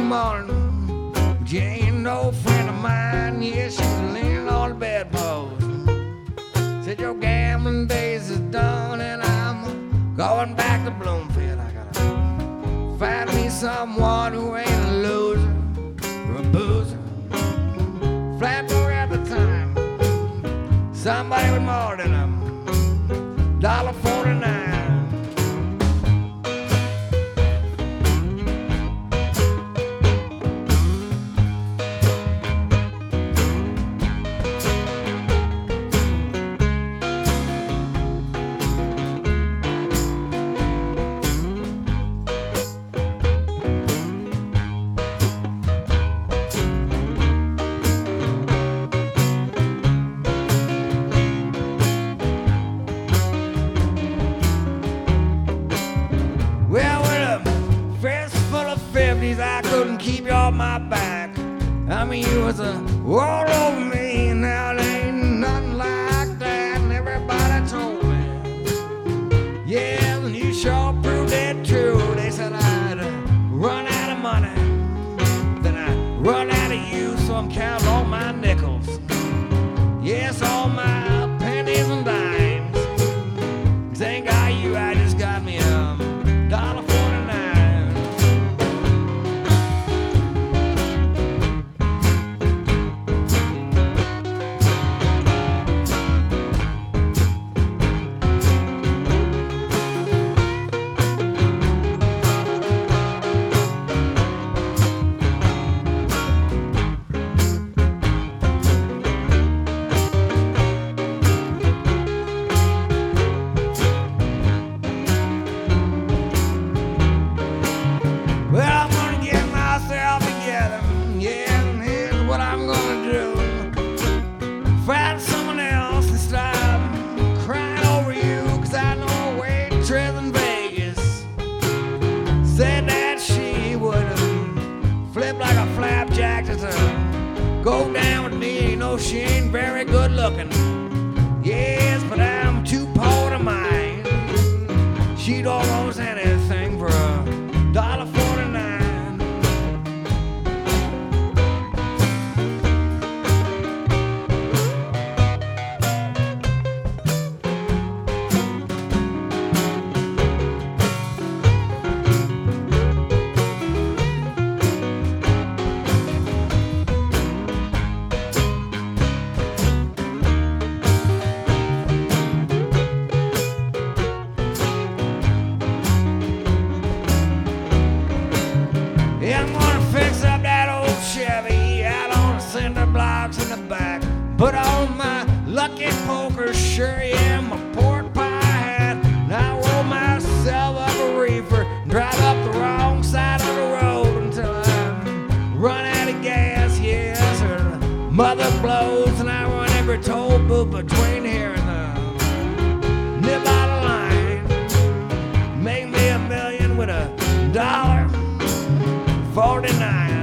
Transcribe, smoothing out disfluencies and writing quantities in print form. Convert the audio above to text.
morning, but you ain't no friend of mine. Yeah, she was leaning on the bedpost. Said your gambling days is done and I'm going back to Bloomfield. I gotta find me someone who ain't a loser or a boozer. Flatboy at the time, somebody with more than $1.49. I couldn't keep you off my back. I mean, you was all over me. Now there ain't nothing like that. And everybody told me, yeah, and you sure proved it true. They said I'd run out of money, then I'd run out of you. So I'm counting all my nickels, yes, all my pennies and dimes. Thank God you, I just got me $1.49. Said that she would flip like a flapjack to go down with me. You know she ain't very good looking, yes, but I'm too poor to mind. She'd almost anything for $1.49. Yeah, I'm gonna fix up that old Chevy out on the cinder blocks in the back. Put on my lucky poker shirt, yeah, my pork pie hat. Now I roll myself up a reefer, drive up the wrong side of the road until I run out of gas, yes, or the mother blows, and I run every toll booth between here and the nib out of line. Make me $1 million with $1.49.